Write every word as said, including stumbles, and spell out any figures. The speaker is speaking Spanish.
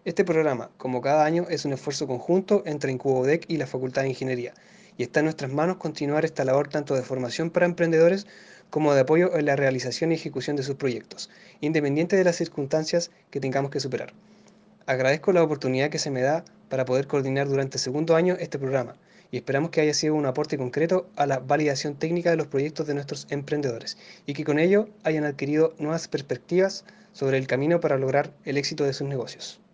Este programa, como cada año, es un esfuerzo conjunto entre IncuboDec y la Facultad de Ingeniería, y está en nuestras manos continuar esta labor tanto de formación para emprendedores como de apoyo en la realización y ejecución de sus proyectos, independiente de las circunstancias que tengamos que superar. Agradezco la oportunidad que se me da para poder coordinar durante el segundo año este programa, y esperamos que haya sido un aporte concreto a la validación técnica de los proyectos de nuestros emprendedores, y que con ello hayan adquirido nuevas perspectivas sobre el camino para lograr el éxito de sus negocios.